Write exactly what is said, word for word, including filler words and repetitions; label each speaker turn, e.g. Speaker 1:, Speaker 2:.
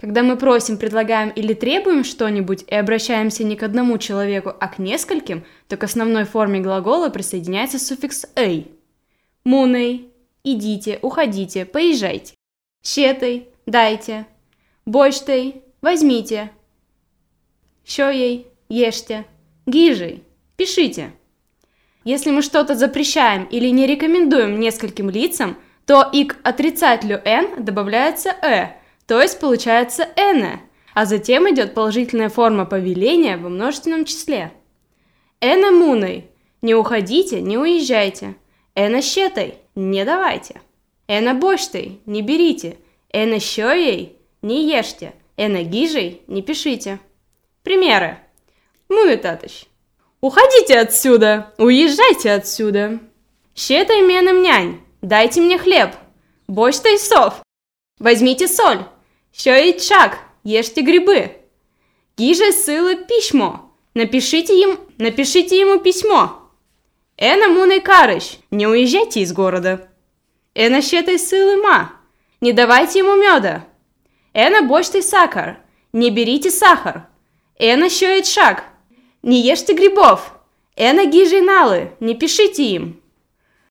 Speaker 1: Когда мы просим, предлагаем или требуем что-нибудь и обращаемся не к одному человеку, а к нескольким, то к основной форме глагола присоединяется суффикс «эй». Муней – идите, уходите, поезжайте. Щетей – дайте. Бойштей – возьмите. Щоей – ешьте. Гижей – пишите. Если мы что-то запрещаем или не рекомендуем нескольким лицам, то и к отрицателю «н» добавляется «э», то есть получается «эне», а затем идет положительная форма повеления во множественном числе. «Эне муней» – не уходите, не уезжайте. «Эне щетой» – не давайте. «Эне бойштей» – не берите. «Эне щоей» – не ешьте. «Эне гижей» – не пишите. Примеры. Муютатыш. Уходите отсюда, уезжайте отсюда. Щетой менем нянь, дайте мне хлеб. Бойштой сов, возьмите соль. Щоей чак, ешьте грибы. Гижей сылы письмо, напишите, им, напишите ему письмо. Эна муной карыш, не уезжайте из города. Эна щетой сылы ма, не давайте ему меда. Эна бойштой сахар, не берите сахар. Эна щоей чак, не ешьте грибов. Эна гижей налы, не пишите им.